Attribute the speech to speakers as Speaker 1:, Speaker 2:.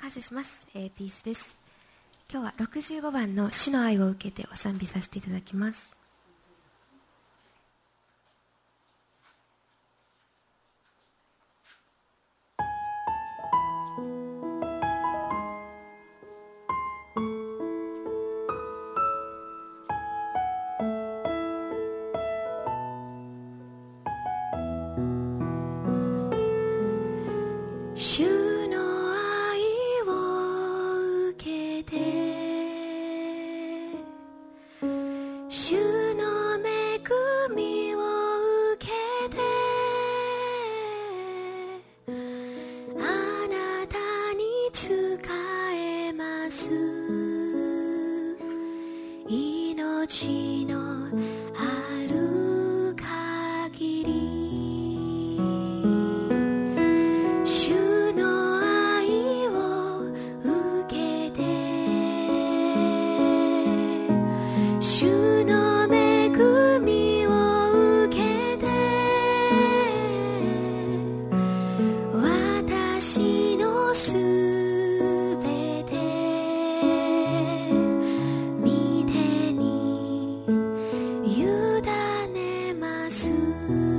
Speaker 1: 感謝します、ピースです。今日は65番の主の愛を受けてお賛美させていただきます。主の愛を受けて、主の恵みを受けて、あなたに仕えます。命のある限り、主の愛を受けて、主の恵みを受けて、私のすべて御手に委ねます。